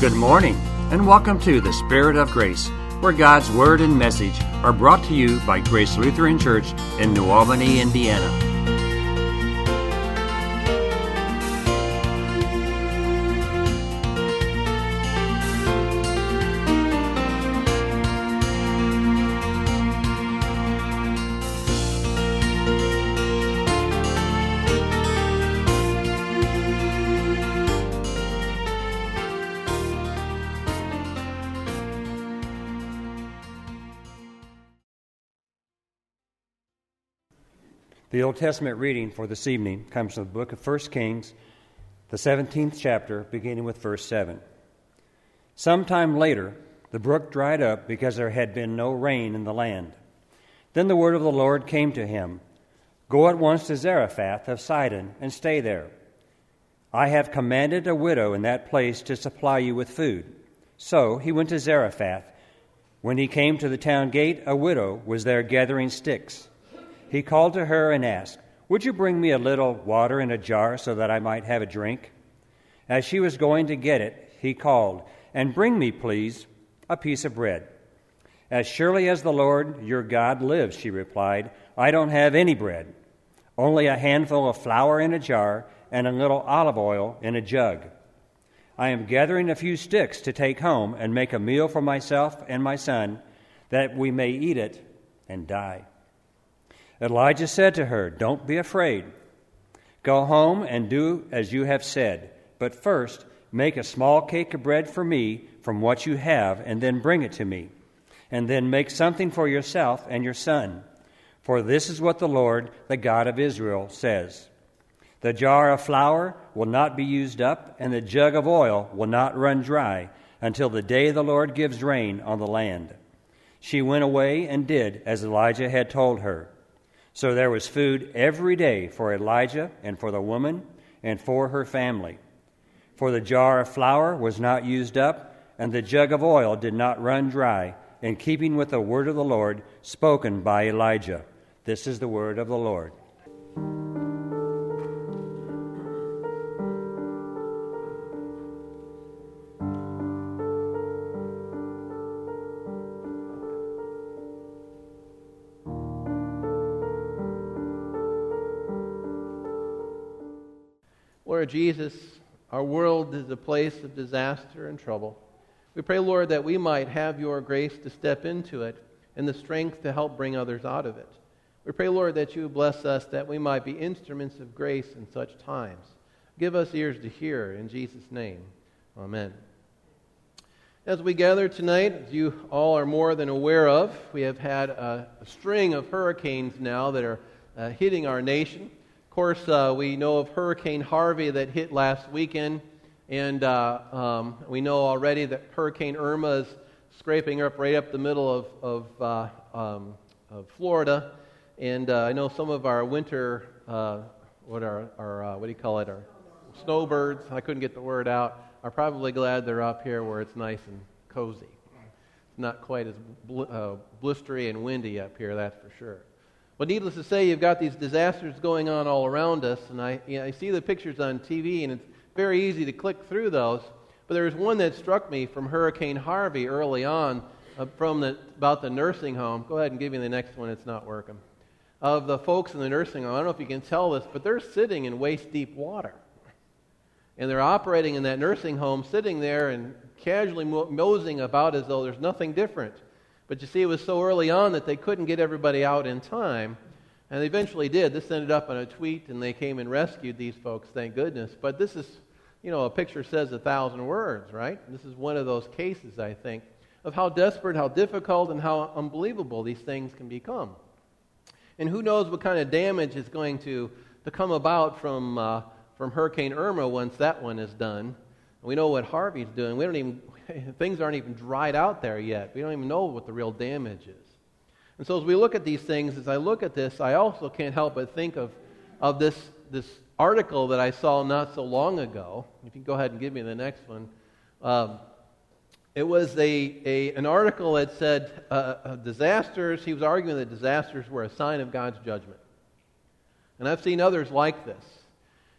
Good morning, and welcome to the Spirit of Grace, where God's Word and message are brought to you by Grace Lutheran Church in New Albany, Indiana. The Old Testament reading for this evening comes from the book of 1 Kings, the 17th chapter, beginning with verse 7. Sometime later, the brook dried up because there had been no rain in the land. Then the word of the Lord came to him, "Go at once to Zarephath of Sidon and stay there. I have commanded a widow in that place to supply you with food." So he went to Zarephath. When he came to the town gate, a widow was there gathering sticks. He called to her and asked, "Would you bring me a little water in a jar so that I might have a drink?" As she was going to get it, he called, "And bring me, please, a piece of bread." "As surely as the Lord your God lives," she replied, "I don't have any bread, only a handful of flour in a jar and a little olive oil in a jug. I am gathering a few sticks to take home and make a meal for myself and my son, that we may eat it and die." Elijah said to her, "Don't be afraid. Go home and do as you have said. But first, make a small cake of bread for me from what you have, and then bring it to me. And then make something for yourself and your son. For this is what the Lord, the God of Israel, says. The jar of flour will not be used up, and the jug of oil will not run dry, until the day the Lord gives rain on the land." She went away and did as Elijah had told her. So there was food every day for Elijah and for the woman and for her family. For the jar of flour was not used up, and the jug of oil did not run dry, in keeping with the word of the Lord spoken by Elijah. This is the word of the Lord. Lord Jesus, our world is a place of disaster and trouble. We pray, Lord, that we might have your grace to step into it and the strength to help bring others out of it. We pray, Lord, that you bless us, that we might be instruments of grace in such times. Give us ears to hear, in Jesus' name. Amen. As we gather tonight, as you all are more than aware of, we have had a string of hurricanes now that are hitting our nation. Of course, we know of Hurricane Harvey that hit last weekend, and we know already that Hurricane Irma is scraping up right up the middle of Florida, and I know some of our winter, what do you call it, our snowbirds, I couldn't get the word out, are probably glad they're up here where it's nice and cozy. It's not quite as blistery and windy up here, that's for sure. But needless to say, you've got these disasters going on all around us, and I see the pictures on TV, and it's very easy to click through those. But there was one that struck me from Hurricane Harvey early on, about the nursing home. Go ahead and give me the next one, it's not working. Of the folks in the nursing home, I don't know if you can tell this, but they're sitting in waist-deep water. And they're operating in that nursing home, sitting there and casually moseying about as though there's nothing different. But you see, it was so early on that they couldn't get everybody out in time, and they eventually did. This ended up on a tweet, and they came and rescued these folks, thank goodness. But this is, a picture says 1,000 words, right? This is one of those cases, I think, of how desperate, how difficult, and how unbelievable these things can become. And who knows what kind of damage is going to come about from Hurricane Irma once that one is done. We know what Harvey's doing. Things aren't even dried out there yet. We don't even know what the real damage is. And so as we look at these things, as I look at this, I also can't help but think of this article that I saw not so long ago. If you can go ahead and give me the next one. It was an article that said disasters. He was arguing that disasters were a sign of God's judgment. And I've seen others like this.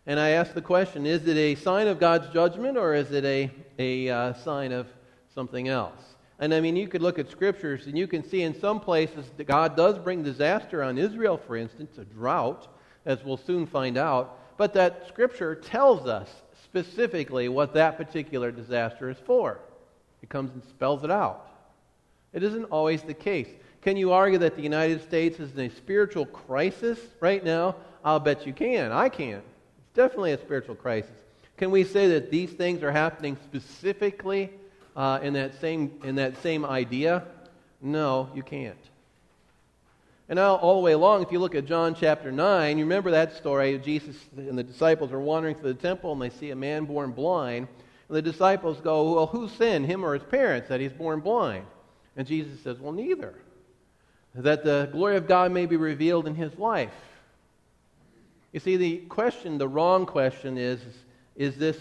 And I ask the question, is it a sign of God's judgment, or is it a sign of something else? And I mean, you could look at scriptures and you can see in some places that God does bring disaster on Israel, for instance, a drought, as we'll soon find out. But that scripture tells us specifically what that particular disaster is for. It comes and spells it out. It isn't always the case. Can you argue that the United States is in a spiritual crisis right now? I'll bet you can. I can. It's definitely a spiritual crisis. Can we say that these things are happening specifically in that same idea? No, you can't. And now, all the way along, if you look at John chapter 9, you remember that story. Jesus and the disciples are wandering through the temple, and they see a man born blind. And the disciples go, well, who sinned, him or his parents, that he's born blind? And Jesus says, well, neither. That the glory of God may be revealed in his life. You see, the wrong question is this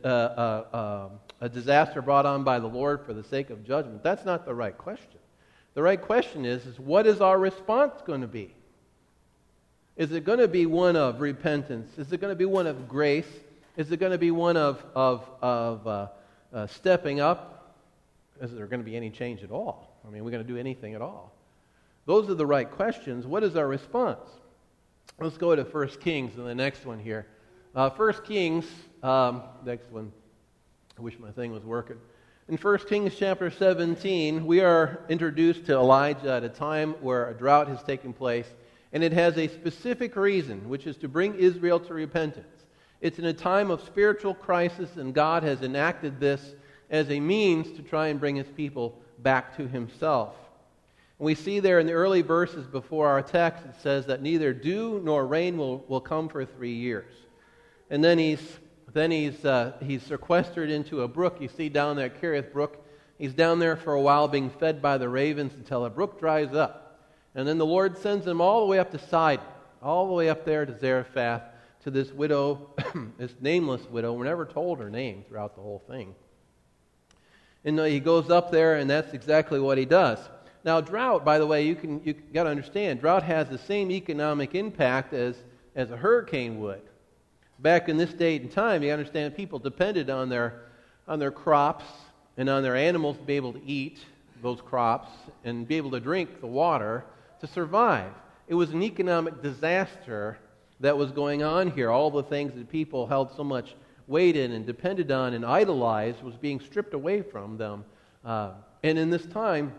a disaster brought on by the Lord for the sake of judgment? That's not the right question. The right question is what is our response going to be? Is it going to be one of repentance? Is it going to be one of grace? Is it going to be one of stepping up? Is there going to be any change at all? I mean, are we going to do anything at all? Those are the right questions. What is our response? Let's go to 1 Kings and the next one here. 1 Kings, next one. I wish my thing was working. In 1 Kings chapter 17, we are introduced to Elijah at a time where a drought has taken place, and it has a specific reason, which is to bring Israel to repentance. It's in a time of spiritual crisis, and God has enacted this as a means to try and bring his people back to himself. And we see there in the early verses before our text, it says that neither dew nor rain will come for 3 years. And then he's sequestered into a brook. You see down there, Kerith Brook. He's down there for a while being fed by the ravens until the brook dries up. And then the Lord sends him all the way up to Sidon, all the way up there to Zarephath, to this widow, this nameless widow. We're never told her name throughout the whole thing. And he goes up there, and that's exactly what he does. Now, drought, by the way, you got to understand, drought has the same economic impact as a hurricane would. Back in this date and time, you understand people depended on their crops and on their animals to be able to eat those crops and be able to drink the water to survive. It was an economic disaster that was going on here. All the things that people held so much weight in and depended on and idolized was being stripped away from them. And in this time,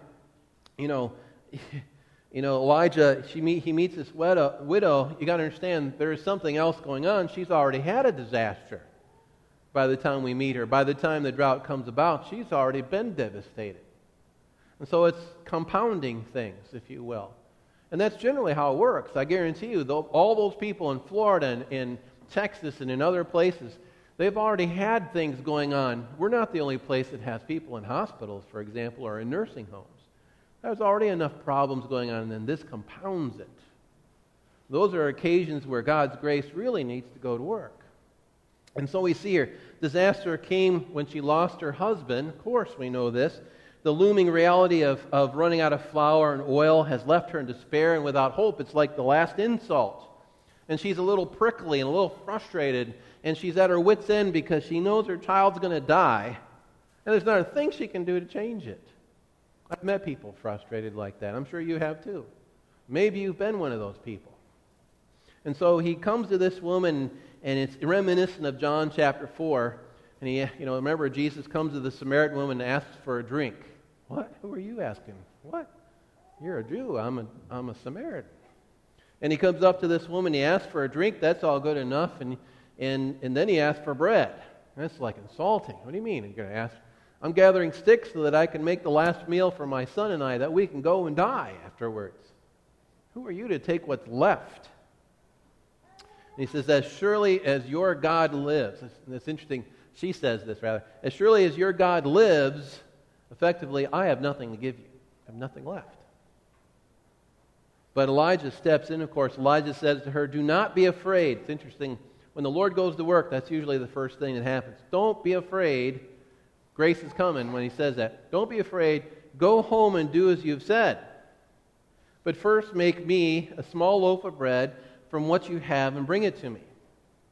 Elijah, he meets this widow. You got to understand, there is something else going on. She's already had a disaster by the time we meet her. By the time the drought comes about, she's already been devastated. And so it's compounding things, if you will. And that's generally how it works. I guarantee you, all those people in Florida and in Texas and in other places, they've already had things going on. We're not the only place that has people in hospitals, for example, or in nursing homes. There's already enough problems going on, and then this compounds it. Those are occasions where God's grace really needs to go to work. And so we see here, disaster came when she lost her husband. Of course, we know this. The looming reality of running out of flour and oil has left her in despair and without hope. It's like the last insult. And she's a little prickly and a little frustrated, and she's at her wit's end because she knows her child's going to die, and there's not a thing she can do to change it. I've met people frustrated like that. I'm sure you have too. Maybe you've been one of those people. And so he comes to this woman, and it's reminiscent of John chapter 4. And he, remember Jesus comes to the Samaritan woman and asks for a drink. What? Who are you asking? What? You're a Jew. I'm a Samaritan. And he comes up to this woman. He asks for a drink. That's all good enough. And then he asks for bread. That's like insulting. What do you mean? You're going to ask? I'm gathering sticks so that I can make the last meal for my son and I, that we can go and die afterwards. Who are you to take what's left? And he says, as surely as your God lives. That's interesting. She says this, rather. As surely as your God lives, effectively, I have nothing to give you. I have nothing left. But Elijah steps in, of course. Elijah says to her, do not be afraid. It's interesting. When the Lord goes to work, that's usually the first thing that happens. Don't be afraid. Grace is coming when he says that. Don't be afraid. Go home and do as you've said. But first make me a small loaf of bread from what you have and bring it to me.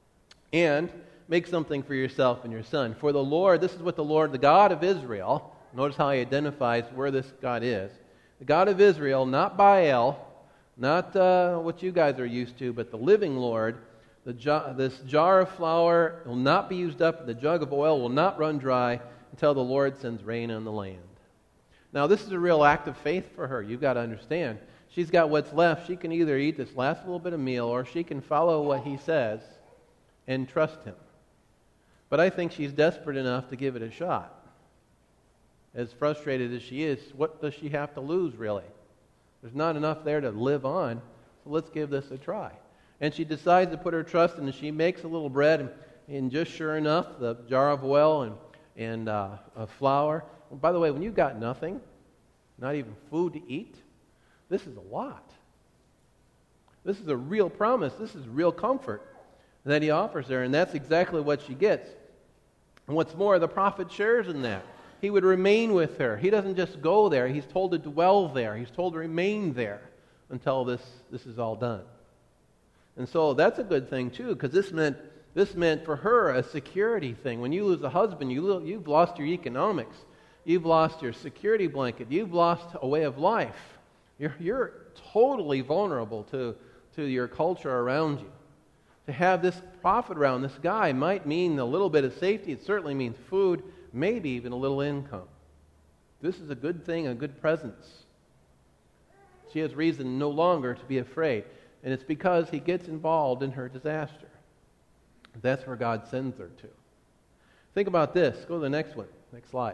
and make something for yourself and your son. For the Lord, this is what the Lord, the God of Israel, notice how he identifies where this God is. The God of Israel, not Baal, not what you guys are used to, but the living Lord. This jar of flour will not be used up, the jug of oil will not run dry until the Lord sends rain on the land. Now, this is a real act of faith for her. You've got to understand. She's got what's left. She can either eat this last little bit of meal, or she can follow what he says and trust him. But I think she's desperate enough to give it a shot. As frustrated as she is, what does she have to lose, really? There's not enough there to live on, so let's give this a try. And she decides to put her trust in it. She makes a little bread, and just sure enough, the jar of oil and flour. And by the way, when you've got nothing, not even food to eat, this is a lot. This is a real promise. This is real comfort that he offers her, and that's exactly what she gets. And what's more, the prophet shares in that. He would remain with her. He doesn't just go there. He's told to dwell there. He's told to remain there until this is all done. And so that's a good thing too, because this meant for her a security thing. When you lose a husband, you've lost your economics. You've lost your security blanket. You've lost a way of life. You're totally vulnerable to your culture around you. To have this prophet around, this guy, might mean a little bit of safety. It certainly means food, maybe even a little income. This is a good thing, a good presence. She has reason no longer to be afraid. And it's because he gets involved in her disaster. That's where God sends her to. Think about this. Go to the next one. Next slide.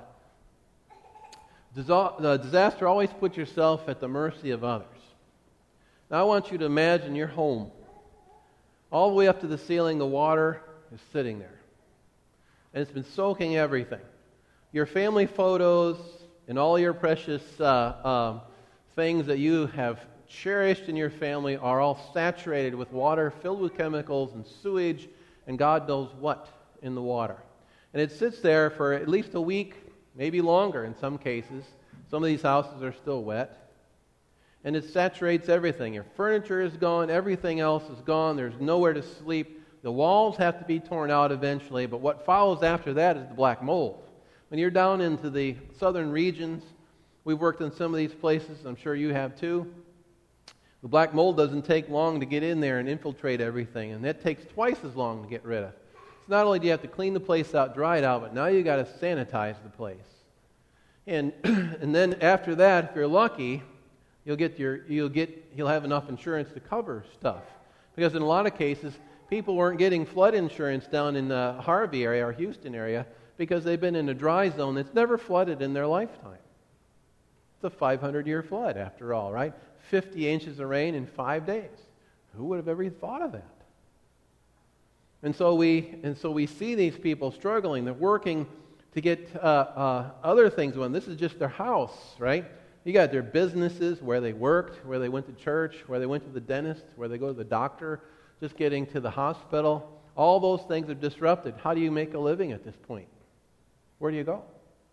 Disaster, always put yourself at the mercy of others. Now I want you to imagine your home. All the way up to the ceiling, the water is sitting there. And it's been soaking everything. Your family photos and all your precious things that you have cherished in your family are all saturated with water, filled with chemicals and sewage, and God knows what in the water. And it sits there for at least a week, maybe longer in some cases. Some of these houses are still wet. And it saturates everything. Your furniture is gone. Everything else is gone. There's nowhere to sleep. The walls have to be torn out eventually. But what follows after that is the black mold. When you're down into the southern regions, we've worked in some of these places. I'm sure you have too. The black mold doesn't take long to get in there and infiltrate everything. And that takes twice as long to get rid of. So not only do you have to clean the place out, dry it out, but now you've got to sanitize the place. And then after that, if you're lucky, you'll have enough insurance to cover stuff. Because in a lot of cases, people weren't getting flood insurance down in the Harvey area or Houston area because they've been in a dry zone that's never flooded in their lifetime. It's a 500-year flood, after all, right? 50 inches of rain in 5 days. Who would have ever thought of that? And so we see these people struggling. They're working to get other things done. This is just their house, right? You got their businesses, where they worked, where they went to church, where they went to the dentist, where they go to the doctor, just getting to the hospital. All those things are disrupted. How do you make a living at this point? Where do you go?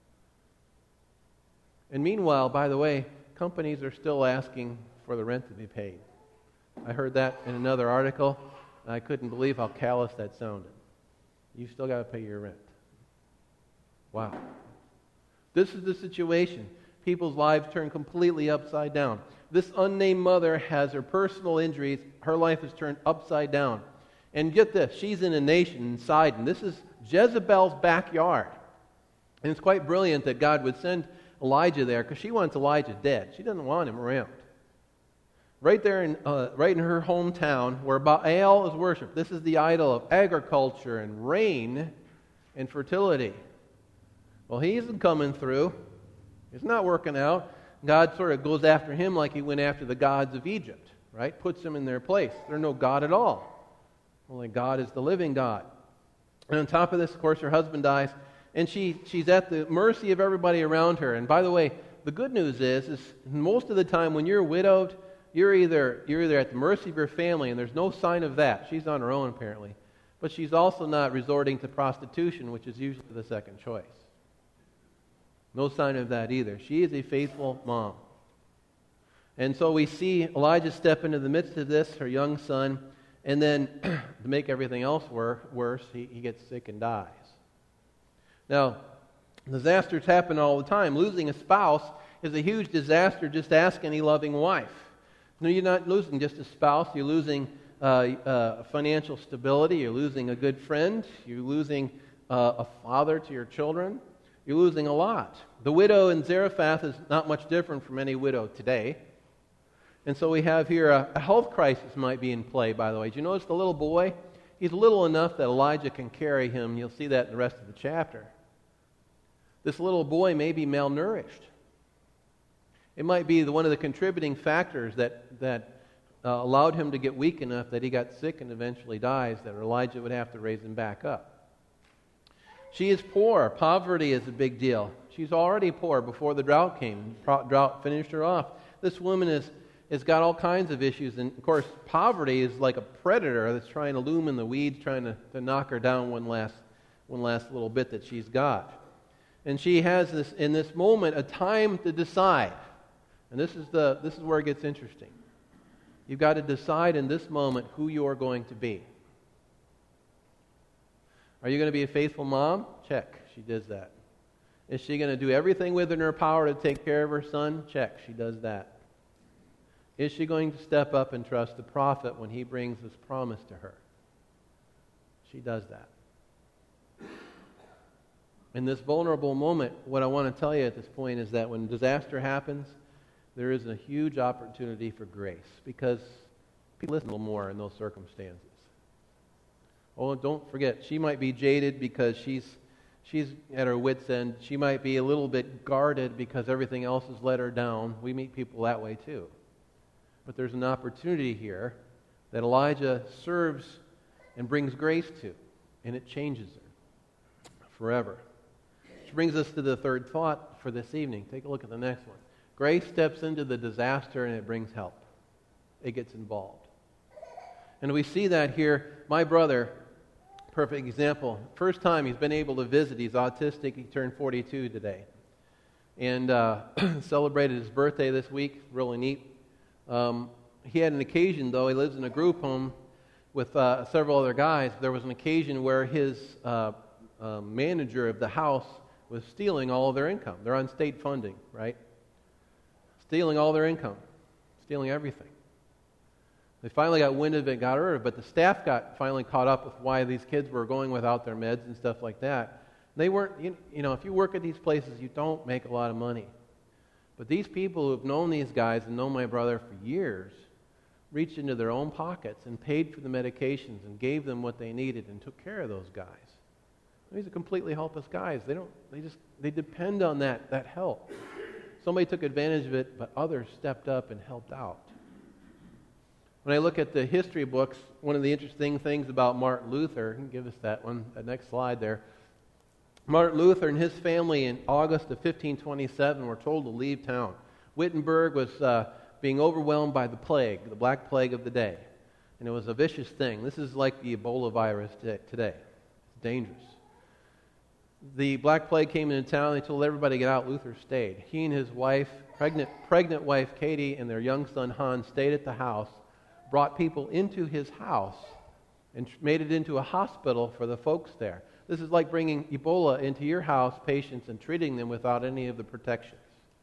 And meanwhile, by the way, companies are still asking for the rent to be paid. I heard that in another article, and I couldn't believe how callous that sounded. You still got to pay your rent. Wow. This is the situation. People's lives turn completely upside down. This unnamed mother has her personal injuries. Her life is turned upside down. And get this, she's in a nation in Sidon. This is Jezebel's backyard. And it's quite brilliant that God would send Elijah there because she wants Elijah dead. She doesn't want him around. Right there, right in her hometown, where Baal is worshipped. This is the idol of agriculture and rain and fertility. Well, he isn't coming through. It's not working out. God sort of goes after him like he went after the gods of Egypt, right? Puts them in their place. They're no God at all. Only God is the living God. And on top of this, of course, her husband dies, and she's at the mercy of everybody around her. And by the way, the good news is most of the time when you're widowed, you're either at the mercy of your family, and there's no sign of that. She's on her own, apparently. But she's also not resorting to prostitution, which is usually the second choice. No sign of that either. She is a faithful mom. And so we see Elijah step into the midst of this, her young son, And then, to make everything else worse, he gets sick and dies. Now, disasters happen all the time. Losing a spouse is a huge disaster. Just ask any loving wife. No, you're not losing just a spouse. You're losing financial stability. You're losing a good friend. You're losing a father to your children. You're losing a lot. The widow in Zarephath is not much different from any widow today. And so we have here a health crisis might be in play, by the way. Did you notice the little boy? He's little enough that Elijah can carry him. You'll see that in the rest of the chapter. This little boy may be malnourished. It might be one of the contributing factors that allowed him to get weak enough that he got sick and eventually dies, that Elijah would have to raise him back up. She is poor. Poverty is a big deal. She's already poor before the drought came. Drought finished her off. This woman has got all kinds of issues. And, of course, poverty is like a predator that's trying to loom in the weeds, trying to knock her down one last little bit that she's got. And she has this, in this moment, a time to decide. And this is where it gets interesting. You've got to decide in this moment who you're going to be. Are you going to be a faithful mom? Check. She does that. Is she going to do everything within her power to take care of her son? Check. She does that. Is she going to step up and trust the prophet when he brings this promise to her? She does that. In this vulnerable moment, what I want to tell you at this point is that when disaster happens, there is a huge opportunity for grace because people listen a little more in those circumstances. Oh, don't forget, she might be jaded because she's at her wit's end. She might be a little bit guarded because everything else has let her down. We meet people that way too. But there's an opportunity here that Elijah serves and brings grace to, and it changes her forever. Which brings us to the third thought for this evening. Take a look at the next one. Grace steps into the disaster and it brings help. It gets involved. And we see that here. My brother, perfect example. First time he's been able to visit. He's autistic. He turned 42 today. And celebrated his birthday this week. Really neat. He had an occasion, though. He lives in a group home with several other guys. There was an occasion where his manager of the house was stealing all of their income. They're on state funding, right? Stealing all their income. Stealing everything. They finally got wind of it, got rid of it, but the staff got finally caught up with why these kids were going without their meds and stuff like that. They weren't, you know, if you work at these places, you don't make a lot of money. But these people who have known these guys and known my brother for years reached into their own pockets and paid for the medications and gave them what they needed and took care of those guys. These are completely helpless guys. They depend on that help. Somebody took advantage of it, but others stepped up and helped out. When I look at the history books, one of the interesting things about Martin Luther, give us that next slide there. Martin Luther and his family in August of 1527 were told to leave town. Wittenberg was being overwhelmed by the plague, the Black Plague of the day. And it was a vicious thing. This is like the Ebola virus today. It's dangerous. The Black Plague came into town. They told everybody to get out. Luther stayed. He and his wife, pregnant wife Katie, and their young son Hans stayed at the house, brought people into his house, and made it into a hospital for the folks there. This is like bringing Ebola into your house, patients, and treating them without any of the protections.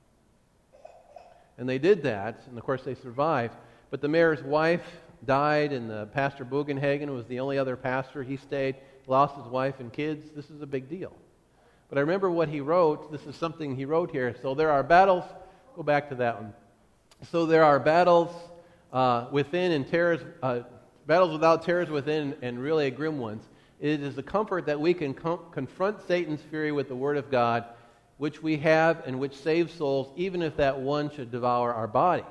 And they did that, and of course they survived. But the mayor's wife died, and Pastor Bugenhagen was the only other pastor. He stayed, lost his wife and kids. This is a big deal. But I remember what he wrote. This is something he wrote here. So there are battles. Go back to that one. So there are battles within and terrors, battles without terrors within, and really grim ones. It is a comfort that we can confront Satan's fury with the Word of God, which we have and which saves souls, even if that one should devour our bodies.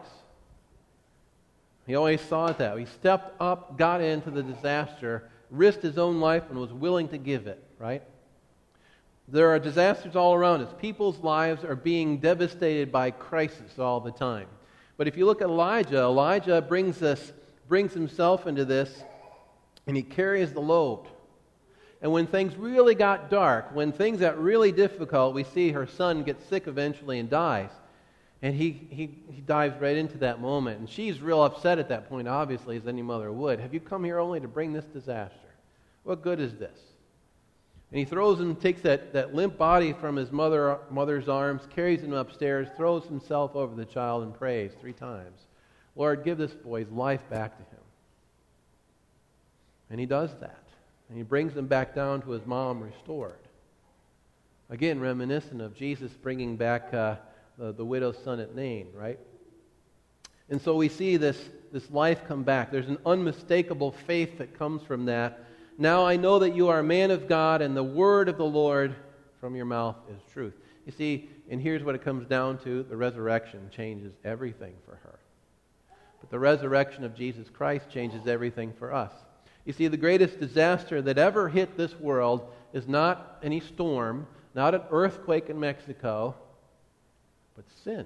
He always saw it that way. He stepped up, got into the disaster, risked his own life, and was willing to give it, right? There are disasters all around us. People's lives are being devastated by crisis all the time. But if you look at Elijah brings himself into this, and he carries the load. And when things really got dark, when things got really difficult, we see her son gets sick eventually and dies. And he dives right into that moment. And she's real upset at that point, obviously, as any mother would. Have you come here only to bring this disaster? What good is this? And he takes that limp body from his mother's arms, carries him upstairs, throws himself over the child and prays 3 times. Lord, give this boy's life back to him. And he does that. And he brings him back down to his mom restored. Again, reminiscent of Jesus bringing back the widow's son at Nain, right? And so we see this life come back. There's an unmistakable faith that comes from that. Now I know that you are a man of God, and the word of the Lord from your mouth is truth. You see, and here's what it comes down to. The resurrection changes everything for her. But the resurrection of Jesus Christ changes everything for us. You see, the greatest disaster that ever hit this world is not any storm, not an earthquake in Mexico, but sin.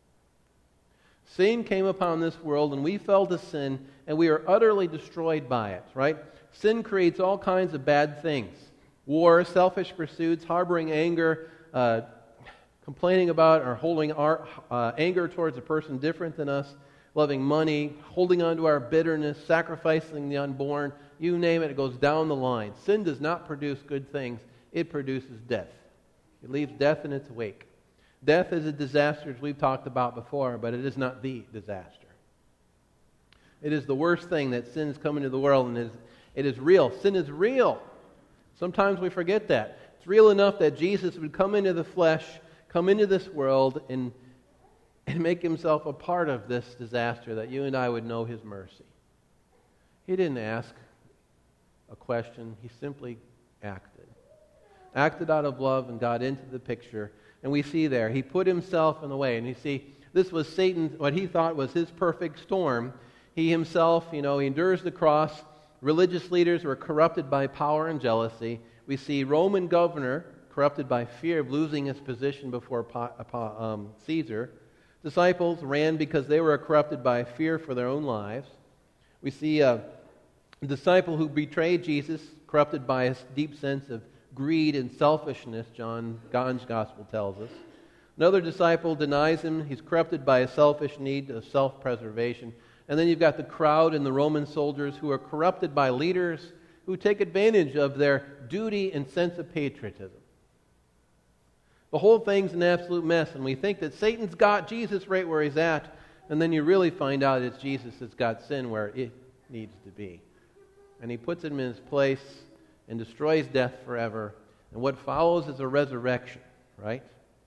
Sin came upon this world, and we fell to sin, and we are utterly destroyed by it, right? Sin creates all kinds of bad things. War, selfish pursuits, harboring anger, complaining about or holding our anger towards a person different than us, loving money, holding on to our bitterness, sacrificing the unborn, you name it, it goes down the line. Sin does not produce good things. It produces death. It leaves death in its wake. Death is a disaster, as we've talked about before, but it is not the disaster. It is the worst thing that sin has come into the world, and it is real. Sin is real. Sometimes we forget that. It's real enough that Jesus would come into the flesh, come into this world, and make himself a part of this disaster, that you and I would know his mercy. He didn't ask a question. He simply acted. Acted out of love and got into the picture. And we see there, he put himself in the way. And you see, this was Satan, what he thought was his perfect storm. He himself, he endures the cross. Religious leaders were corrupted by power and jealousy. We see Roman governor corrupted by fear of losing his position before Caesar. Disciples ran because they were corrupted by fear for their own lives. We see a disciple who betrayed Jesus, corrupted by a deep sense of greed and selfishness, John's gospel tells us. Another disciple denies him. He's corrupted by a selfish need of self-preservation. And then you've got the crowd and the Roman soldiers who are corrupted by leaders who take advantage of their duty and sense of patriotism. The whole thing's an absolute mess, and we think that Satan's got Jesus right where he's at, and then you really find out it's Jesus that's got sin where it needs to be. And he puts him in his place and destroys death forever. And what follows is a resurrection, right?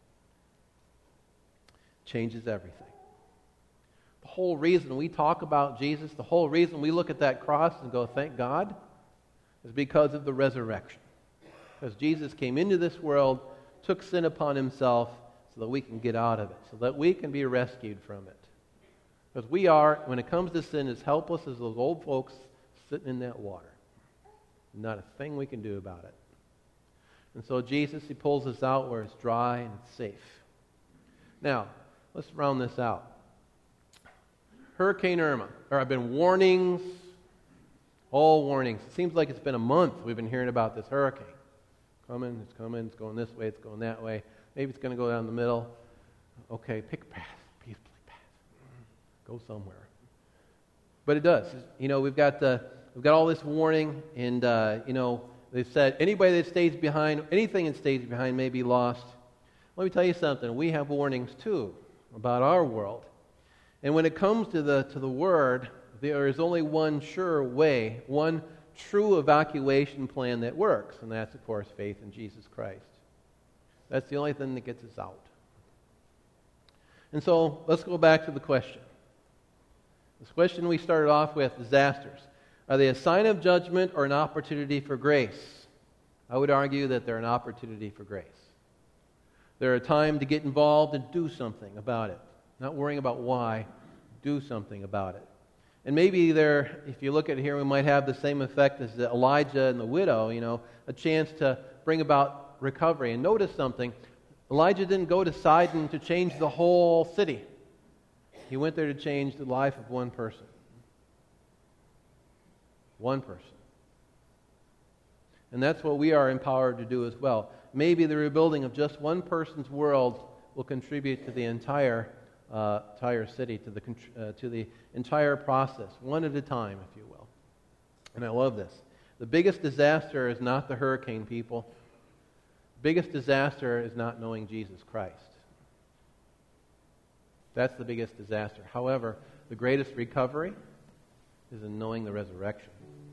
Changes everything. The whole reason we talk about Jesus, the whole reason we look at that cross and go, thank God, is because of the resurrection. Because Jesus came into this world, took sin upon himself so that we can get out of it, so that we can be rescued from it. Because we are, when it comes to sin, as helpless as those old folks sitting in that water. Not a thing we can do about it. And so Jesus, he pulls us out where it's dry and it's safe. Now, let's round this out. Hurricane Irma. There have been warnings, all warnings. It seems like it's been a month we've been hearing about this hurricane. It's coming, it's going this way, it's going that way. Maybe it's going to go down the middle. Okay, pick a path, peacefully path. Go somewhere. But it does. We've got all this warning, and they've said anybody that stays behind, anything that stays behind may be lost. Let me tell you something. We have warnings too about our world. And when it comes to the Word, there is only one sure way, one true evacuation plan that works, and that's, of course, faith in Jesus Christ. That's the only thing that gets us out. And so, let's go back to the question. This question we started off with, disasters. Are they a sign of judgment or an opportunity for grace? I would argue that they're an opportunity for grace. They're a time to get involved and do something about it. Not worrying about why, do something about it. And maybe if you look at it here, we might have the same effect as Elijah and the widow, a chance to bring about recovery. And notice something, Elijah didn't go to Sidon to change the whole city. He went there to change the life of one person. One person. And that's what we are empowered to do as well. Maybe the rebuilding of just one person's world will contribute to the entire entire city, to the entire process, one at a time, if you will. And I love this. The biggest disaster is not the hurricane, people. The biggest disaster is not knowing Jesus Christ. That's the biggest disaster. However, the greatest recovery is in knowing the resurrection.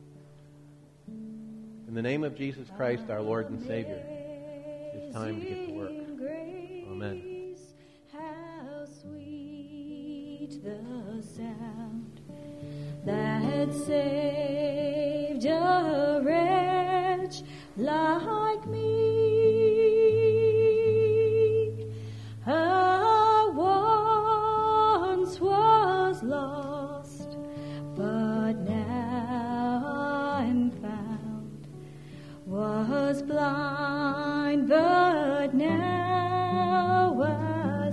In the name of Jesus Christ, our Lord and Savior, it's time to get to work. Amen. How sweet the sound that saved a wretch like me. I once was lost, but now I'm found. Was blind, but now I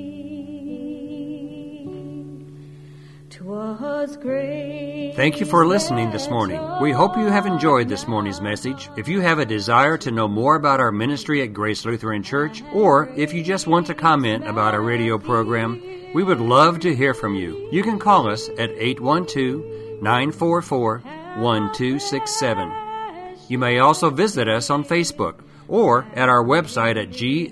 see. 'Twas great. Thank you for listening this morning. We hope you have enjoyed this morning's message. If you have a desire to know more about our ministry at Grace Lutheran Church, or if you just want to comment about our radio program, we would love to hear from you. You can call us at 812-944-1267. You may also visit us on Facebook or at our website at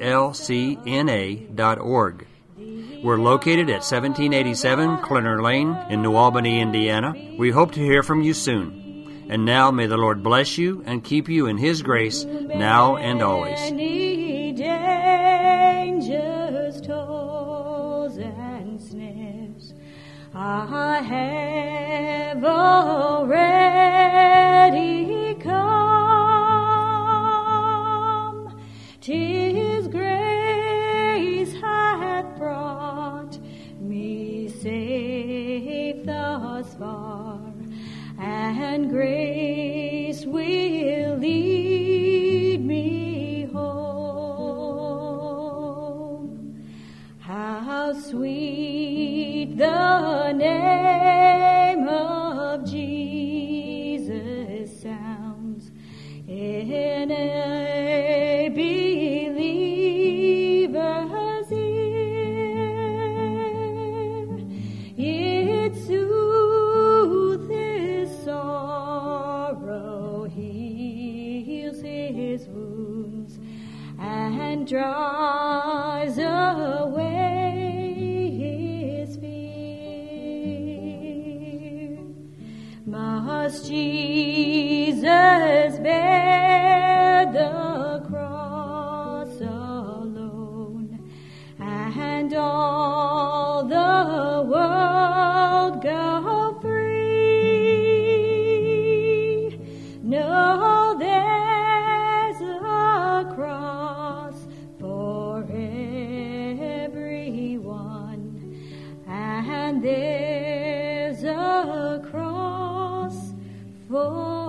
glcna.org. We're located at 1787 Klenner Lane in New Albany, Indiana. We hope to hear from you soon. And now may the Lord bless you and keep you in His grace now and always. Many dangers, toils, and snares I have already come. 'Tis grace hath brought me safe thus far, and grace will lead me home. How sweet the name of Jesus sounds in a believer's ear. It soothes his sorrow, heals his wounds, and drives away his fear. Must Jesus bear the cross alone, and all the world go free? No, there's a cross for everyone, and there's a cross for